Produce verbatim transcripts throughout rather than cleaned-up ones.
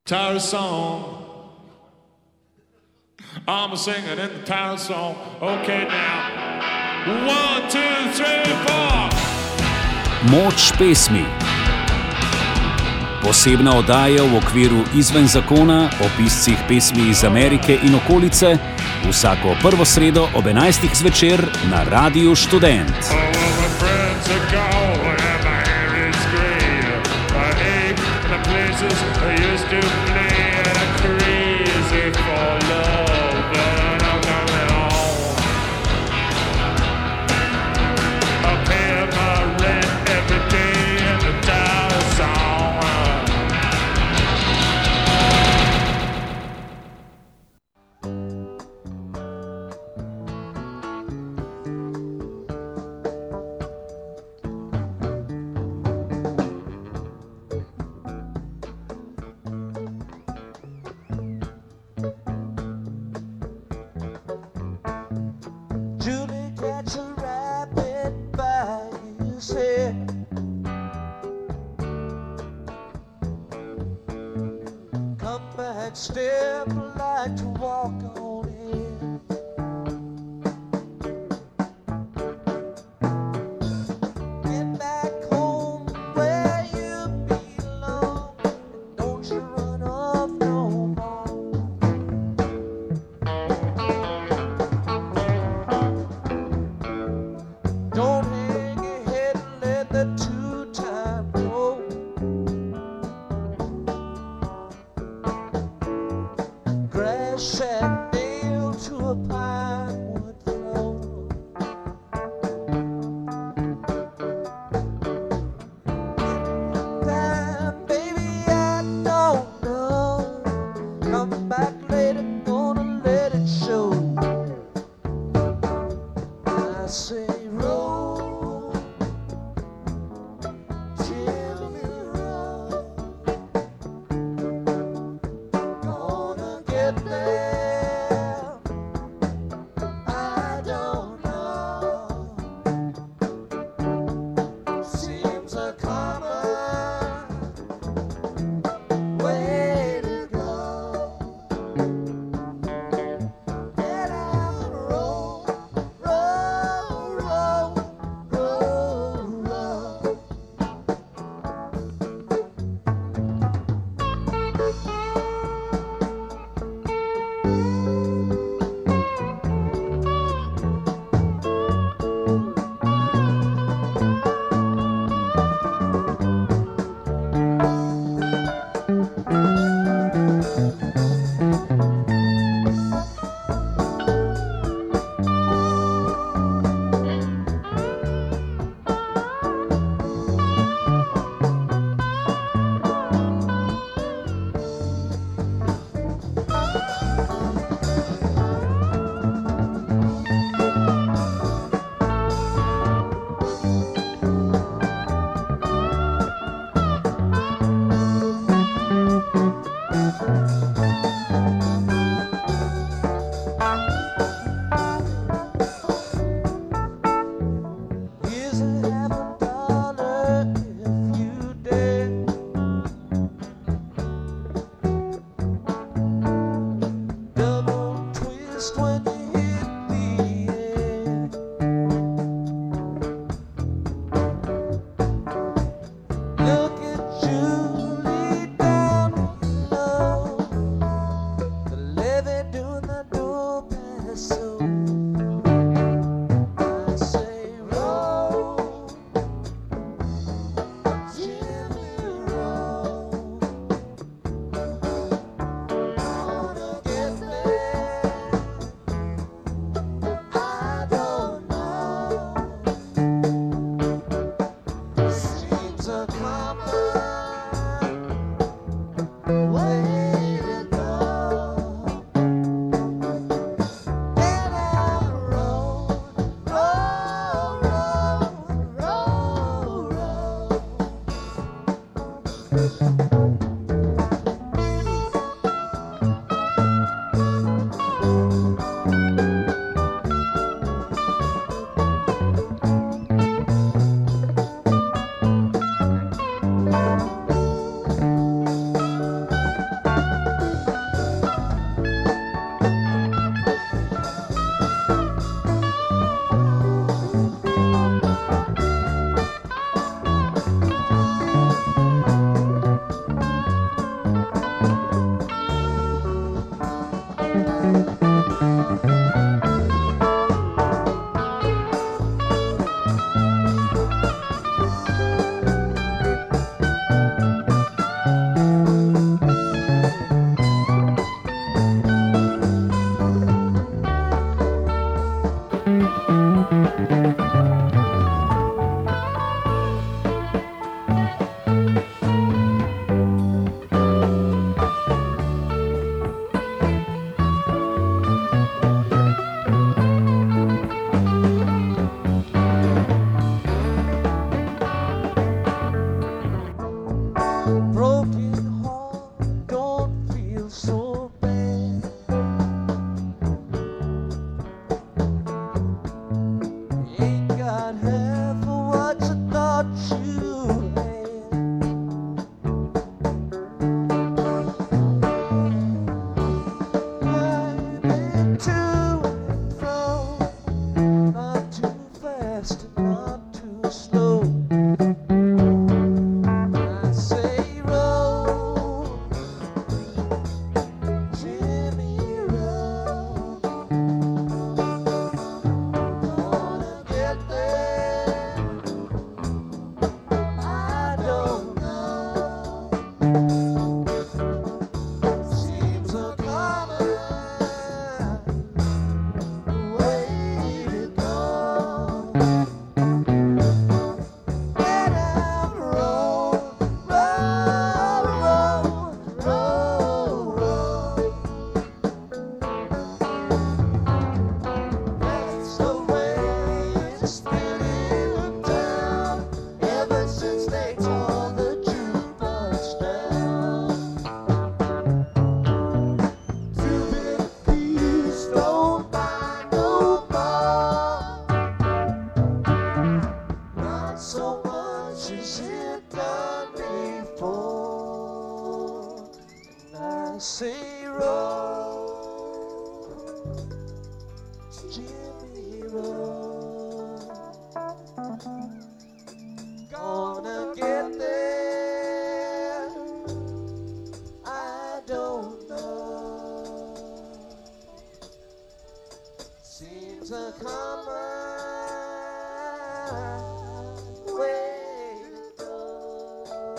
Tired song. I'm singing in the tired song. Okay now. One, two, three, four. Moč pesmi. Posebna oddaja v okviru Izven zakona o piscih pesmi iz Amerike in okolice vsako prvo sredo ob enajstih zvečer na Radiu Študent. Step like to walk on in. Get back home where you belong. Don't you run off no more. Don't hang your head and let the two time go. Sat nailed to a pine wood floor. Time, baby, I don't know. Come back later, gonna let it show. I say roll, Jimmy roll. Gonna get there. so bad. You ain't got half of what you thought you had. I've been to and fro, not too fast and not too slow. I say roll, Jimmy, roll. Gonna get there, I don't know. Seems a common way to go. Get out, roll, roll, roll, roll, roll. That's the way it's been in town ever since they tore the jukebox down. Two big peas don't buy no more. Not so much as it done before. And I say roll, Jimmy, roll. Gonna get there, I don't know. Seems a common way to go.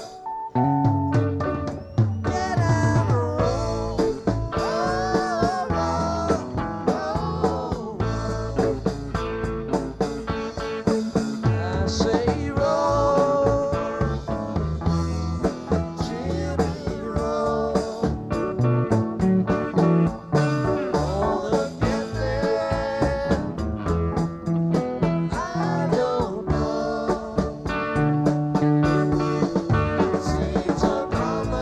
Get out, roll, roll, roll, roll. I say roll, Jimmy, roll. Gonna get there, I don't know. Seems a common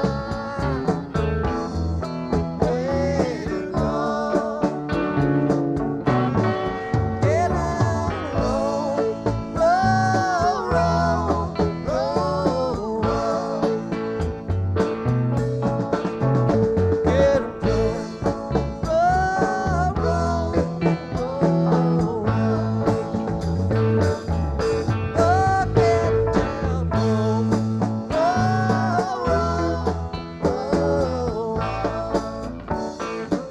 way to go. Get out, roll, roll, roll, roll, roll. Get up there, roll, roll, roll, roll. Oh, get down, roll, roll, roll, roll.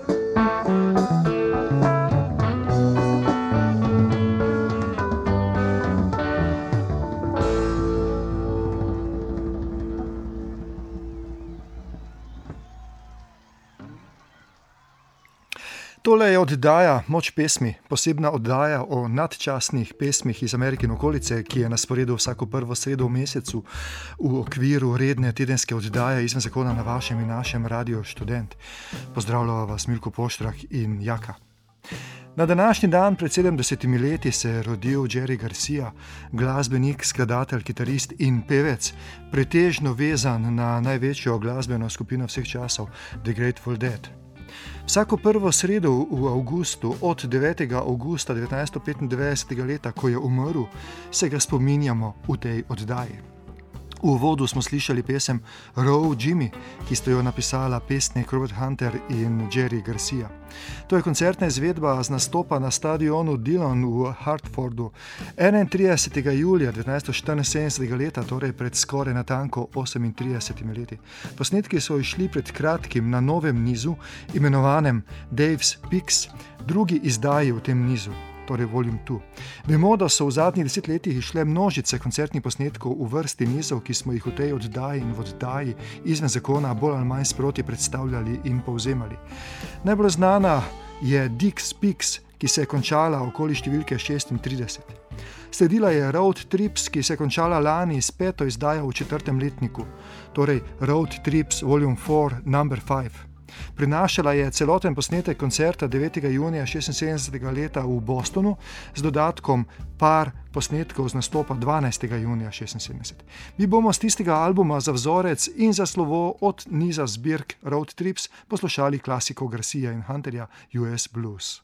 Tole je oddaja Moč pesmi, posebna oddaja o nadčasnih pesmih iz Amerike in okolice, ki je na sporedu vsako prvo sredo v mesecu v okviru redne tedenske oddaje Izven zakona na vašem in našem Radiu Študent. Pozdravljava vas Milko Poštrak in Jaka. Na današnji dan pred sedemdesetimi leti se je rodil Jerry Garcia, glasbenik, skladatelj, kitarist in pevec, pretežno vezan na največjo glasbeno skupino vseh časov, The Grateful Dead. Vsako prvo sredo v avgustu od devetega avgusta devetnajststo petindevetdesetega leta, ko je umrl, se ga spominjamo v tej oddaji. V uvodu smo slišali pesem Row Jimmy, ki sta jo napisala pesnik Robert Hunter in Jerry Garcia. To je koncertna izvedba z nastopa na stadionu Dillon v Hartfordu enaintridesetega julija devetnajststo štiriinsedemdesetega leta, torej pred skoraj natanko osemintridesetimi leti. Posnetki so išli pred kratkim na novem nizu, imenovanem Dave's Picks, drugi izdaji v tem nizu, torej volume dva. Vemo, da so v zadnjih desetletjih išle množice koncertnih posnetkov v vrsti nizov, ki smo jih v tej oddaji in v oddaji Izven zakona bolj ali manj sproti predstavljali in povzemali. Najbolj znana je Dick's Picks, ki se je končala okoli številke šestintrideset. Sledila je Road Trips, ki se je končala lani s peto izdajo v četrtem letniku, torej Road Trips volume štiri, number pet. Prinašala je celoten posnetek koncerta devetega junija šestinsedemdesetega leta v Bostonu z dodatkom par posnetkov z nastopa dvanajstega junija šestinsedemdeset. Mi bomo z tistega albuma za vzorec in za slovo od niza zbirk Road Trips poslušali klasiko Garcia in Hunterja U S Blues.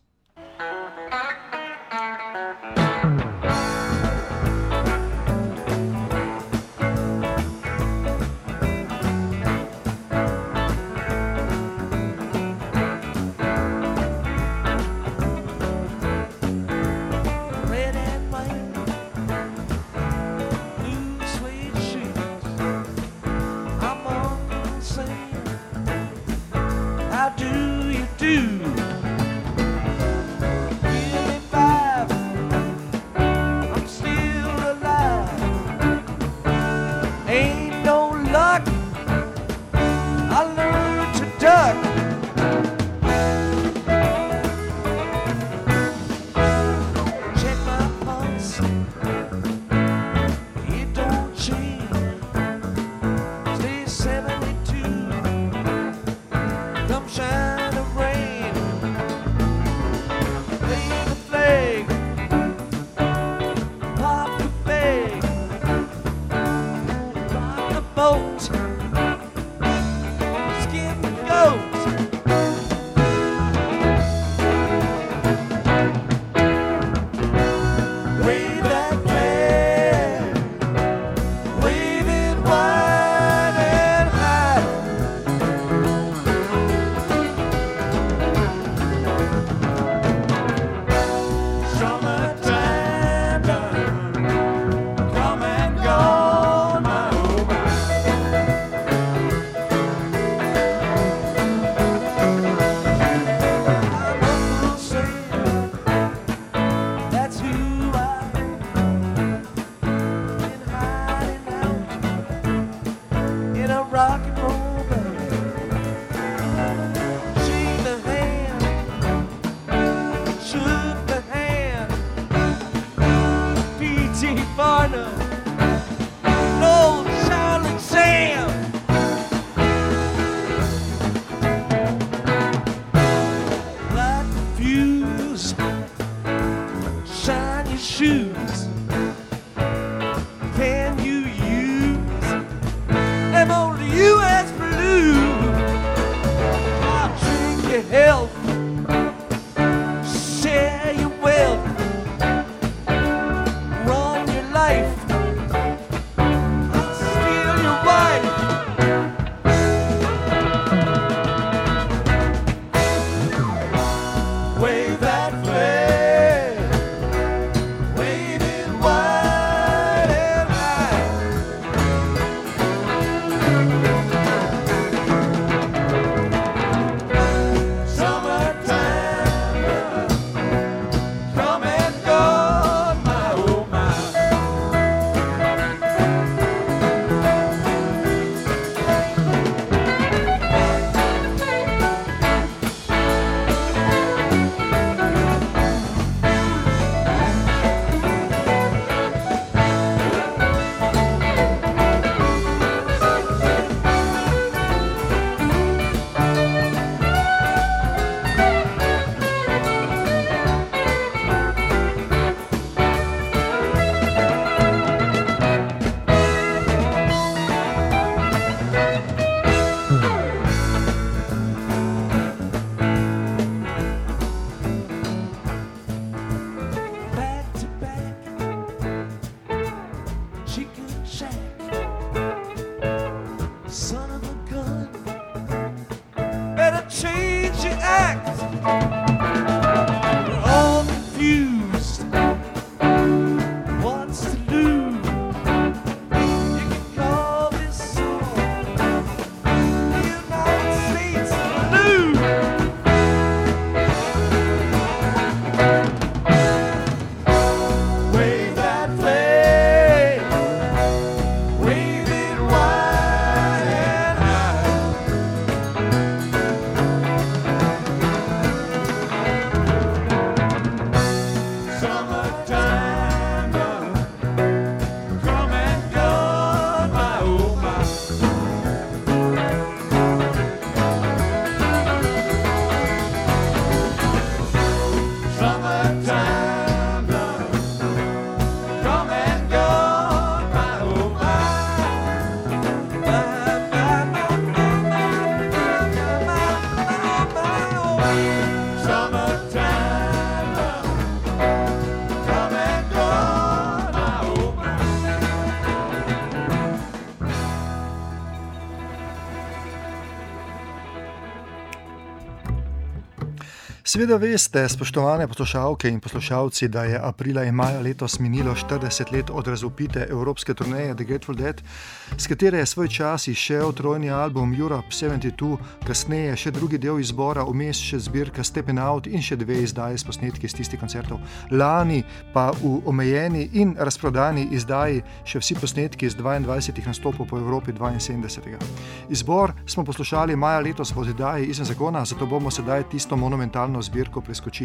Summertime, come and go now, oh my. Seveda veste, spoštovane poslušalke in poslušalci, da je aprila in maja letos minilo štirideset let od razvpite evropske turneje The Grateful Dead, s katere je svoj čas izšel trojni album Europe sedemdeset dva, kasneje še drugi del izbora, vmes še zbirka Steppin' Out in še dve izdaje s posnetki iz tistih koncertov. Lani pa v omejeni in razprodani izdaji še vsi posnetki iz dvaindvajsetih nastopov po Evropi dvainsedemdesetega. Izbor smo poslušali maja letos v oddaji Izven zakona, zato bomo sedaj tisto monumentalno zbirko preskočili.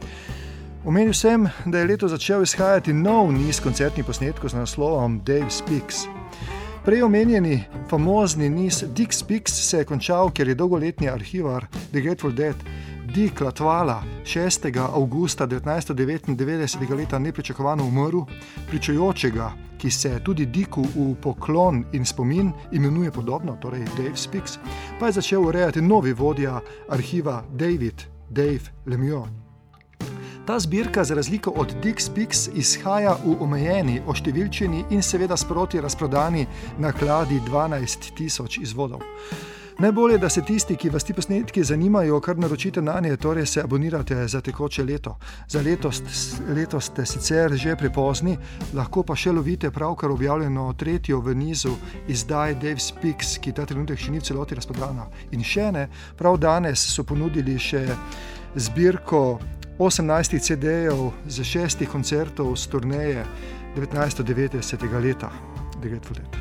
Omenil sem, da je leto začel izhajati nov niz koncertnih posnetkov z naslovom Dave Speaks. Prej omenjeni famozni niz Dick Speaks se je končal, ker je dolgoletni arhivar The Grateful Dead Dick Latvala šestega avgusta devetnajststo devetindevetdesetega leta nepričakovano umrl, pričujočega, ki se tudi Dicku v poklon in spomin imenuje podobno, torej Dave Speaks, pa je začel urejati novi vodja arhiva David Dave Lemieux. Ta zbirka za razliko od Dick Speaks izhaja v omejeni, oštevilčeni in seveda sproti razprodani nakladi dvanajst tisoč izvodov. Najbolje, da se tisti, ki vas ti posnetki zanimajo, kar naročite nanje, torej se abonirate za tekoče leto. Za letos, letos ste sicer že prepozni, lahko pa še lovite pravkar objavljeno tretjo v nizu izdaj Dave Speaks, ki ta trenutek še ni v celoti razprodana. In še ne, prav danes so ponudili še zbirko osemnajstih cedejev za šestih koncertov z turneje devetnajststo devetdesetega leta The Grateful Dead.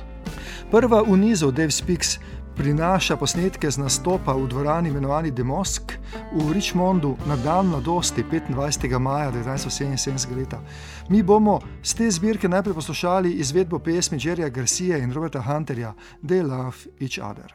Prva v nizu Dave Speaks prinaša posnetke z nastopa v dvorani imenovani The Mosque v Richmondu na dan mladosti petindvajsetega maja devetnajststo sedeminsedemdesetega leta. Mi bomo z te zbirke najprej poslušali izvedbo pesmi Jerryja Garcia in Roberta Hunterja They Love Each Other.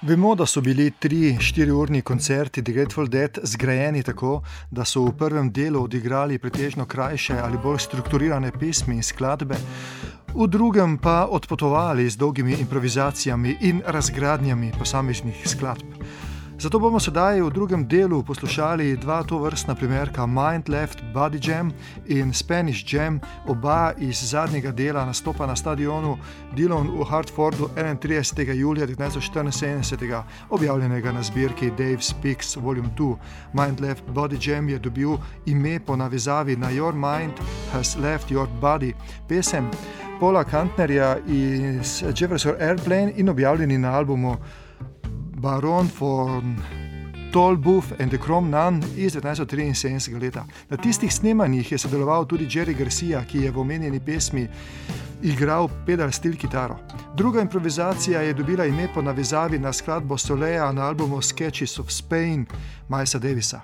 Vemo, da so bili tri štiriurni koncerti The Grateful Dead zgrajeni tako, da so v prvem delu odigrali pretežno krajše ali bolj strukturirane pesmi in skladbe, v drugem pa odpotovali z dolgimi improvizacijami in razgradnjami posameznih skladb. Zato bomo sedaj v drugem delu poslušali dva tovrstna primerka Mind Left Body Jam in Spanish Jam, oba iz zadnjega dela nastopa na stadionu Dillon v Hartfordu enaintridesetega julija devetnajststo štiriinsedemdeset, objavljenega na zbirki Dave Speaks Volume dva. Mind Left Body Jam je dobil ime po navezavi na Your Mind Has Left Your Body, pesem Paula Kantnerja iz Jefferson Airplane in objavljeni na albumu Baron von Tolbuff and the Chrome Nun iz devetnajststo triinsedemdesetega leta. Na tistih snemanjih je sodeloval tudi Jerry Garcia, ki je v omenjeni pesmi igral pedal steel kitaro. Druga improvizacija je dobila ime po navezavi na skladbo Soleja na albumu Sketches of Spain Milesa Davisa.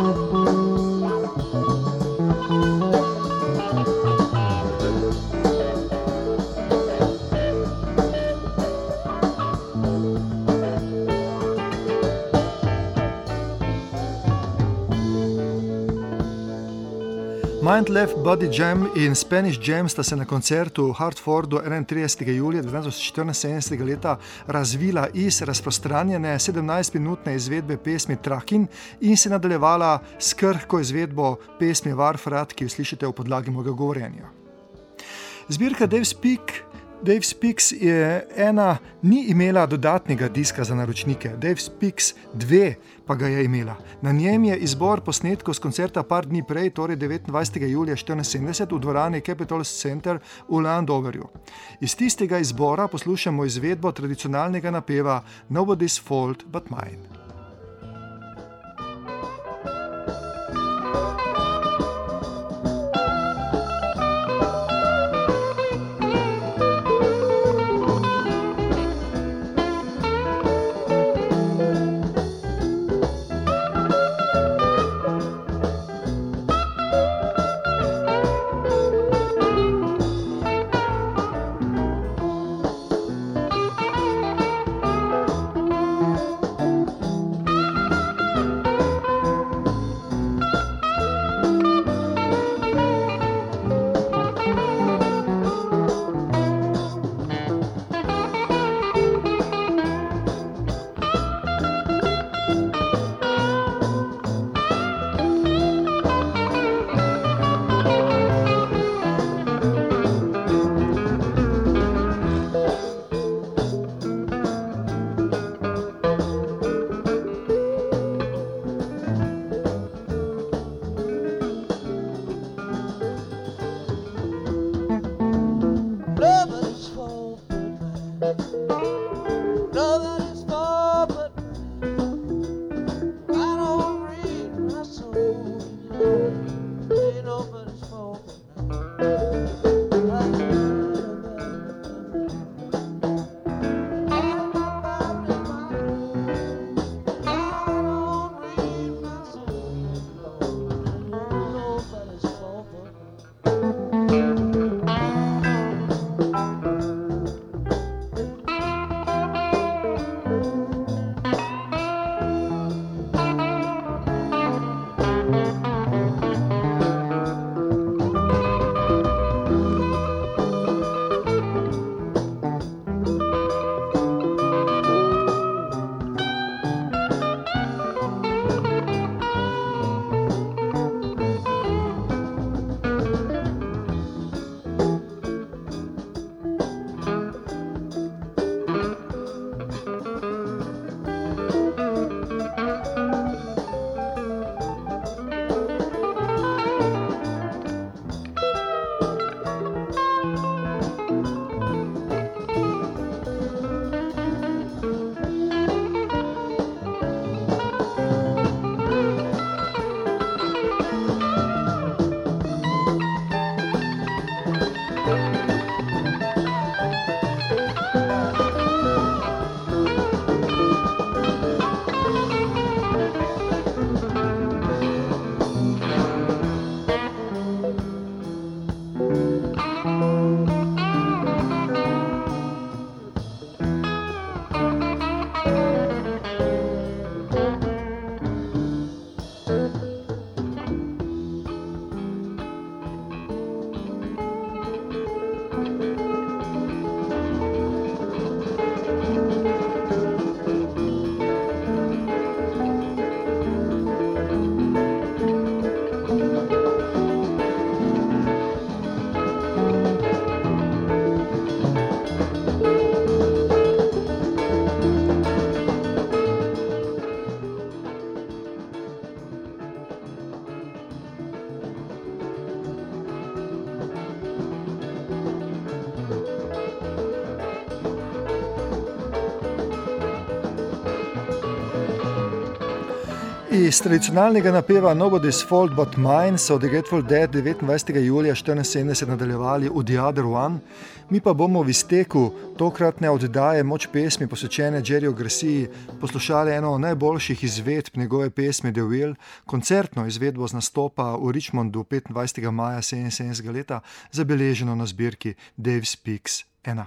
Mind Left Body Jam in Spanish Jam sta se na koncertu v Hartfordu enaintridesetega julija devetnajststo leta razvila iz razprostranjene sedemnajstminutne izvedbe pesmi Trakin in se nadaljevala s krhko izvedbo pesmi Warfrat, ki jo slišite v podlagi mojega govorjenja. Zbirka Dave Speak Dave Speaks je ena, ni imela dodatnega diska za naročnike, Dave Speaks dve pa ga je imela. Na njem je izbor posnetkov z koncerta par dni prej, torej devetindvajsetega julija štirinajststo sedemdeset v dvorani Capitol Center v Landoverju. Iz tistega izbora poslušamo izvedbo tradicionalnega napeva Nobody's Fault But Mine. Iz tradicionalnega napeva Nobody's Fault But Mine so The Grateful Dead devetindvajsetega julija štiriinsedemdeset nadaljevali v The Other One, mi pa bomo v izteku tokratne oddaje Moč pesmi posvečene Jerryju Garciji poslušali eno najboljših izvedb njegove pesmi The Will, koncertno izvedbo z nastopa v Richmondu petindvajsetega maja sedeminsedemdesetega leta, zabeleženo na zbirki Dave Speaks ena.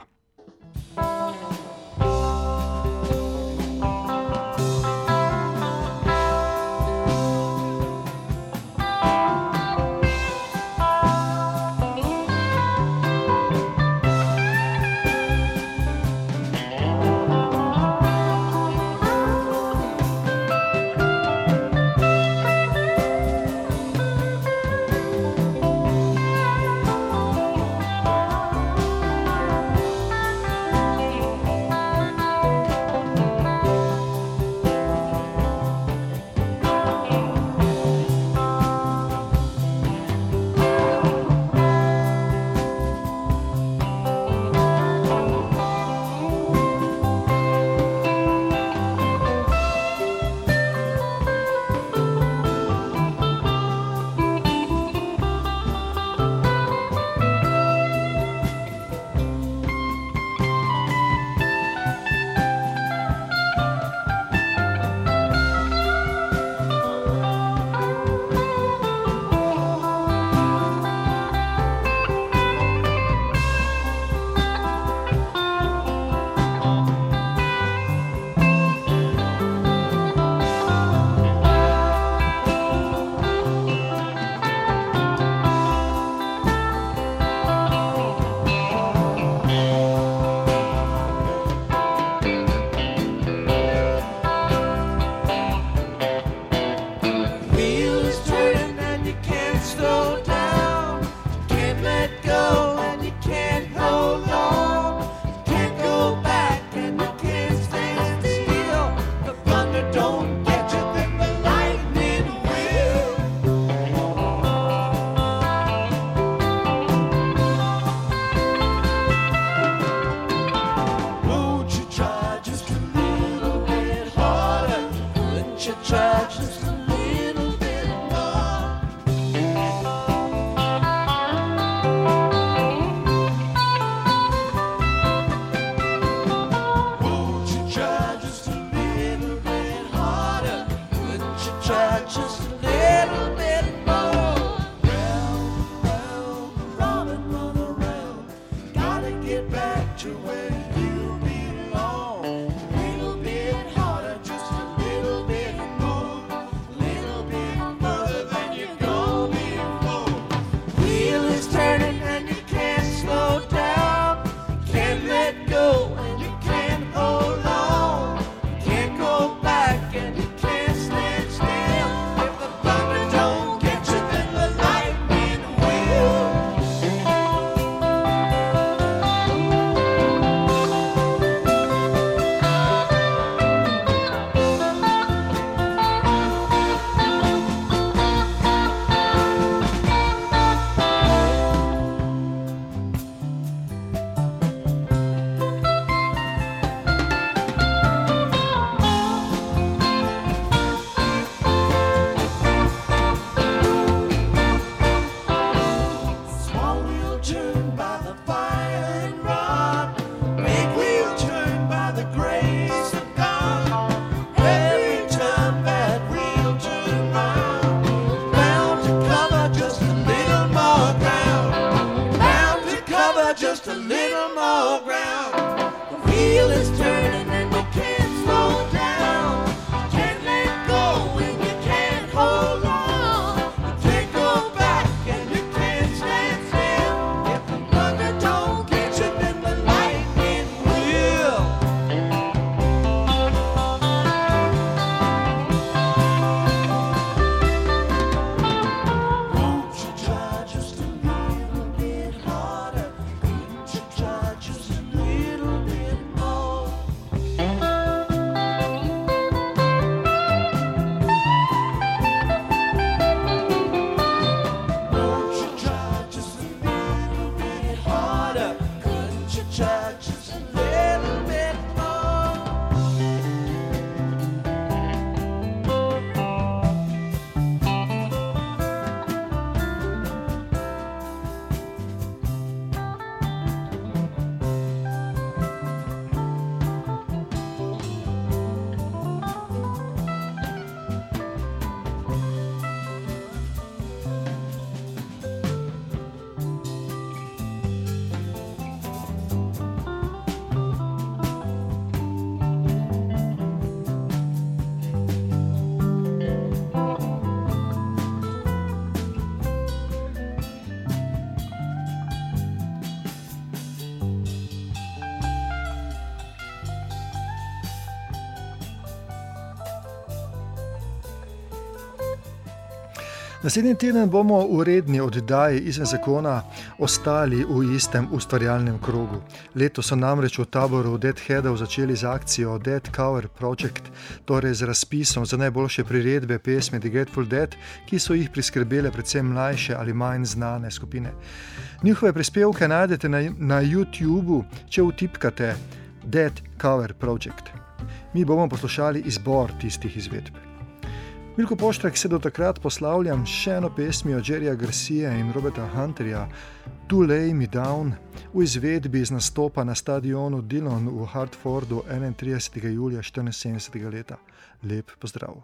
Naslednji teden bomo v redni oddaji Izven zakona ostali v istem ustvarjalnem krogu. Letos so namreč v taboru Deadheadov začeli z akcijo Dead Cover Project, torej z razpisom za najboljše priredbe pesmi The Grateful Dead, ki so jih priskrbele predvsem mlajše ali manj znane skupine. Njihove prispevke najdete na, na YouTubu, če vtipkate Dead Cover Project. Mi bomo poslušali izbor tistih izvedb. Milko Poštrak se do takrat poslavljam še eno pesmi od Jerryja Garcia in Roberta Hunterja, To Lay Me Down, v izvedbi iz nastopa na stadionu Dillon v Hartfordu enaintridesetega julija štiriinsedemdesetega leta. Lep pozdrav.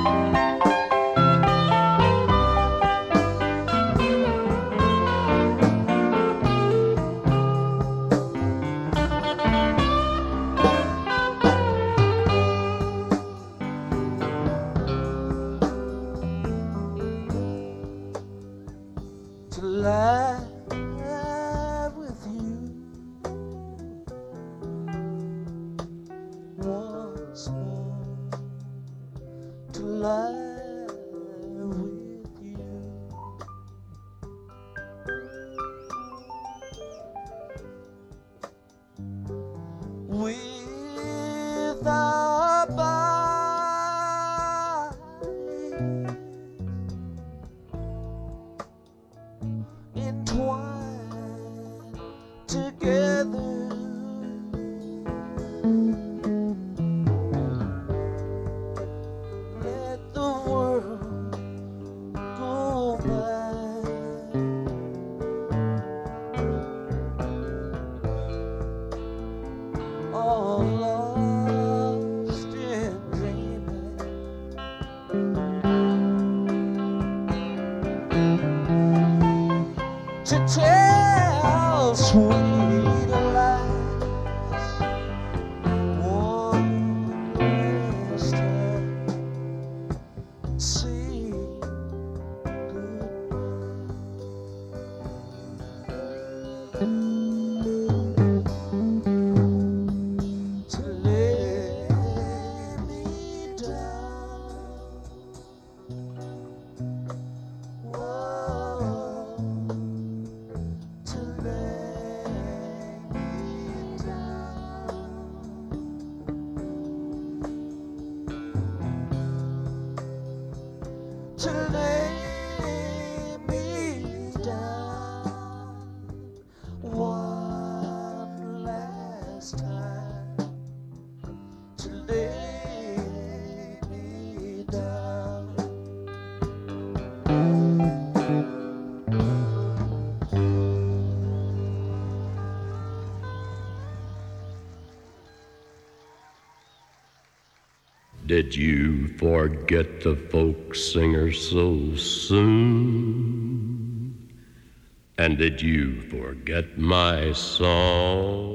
To lie with you once more, to lie with you. With our bodies entwined together, let the world go by. All lost in dreaming, to tell sweet lies one last time. Say goodbye. To lay me down. Whoa. To lay me down. To lay me down one last time. To lay me down. Did you forget the folk singer so soon? And did you forget my song?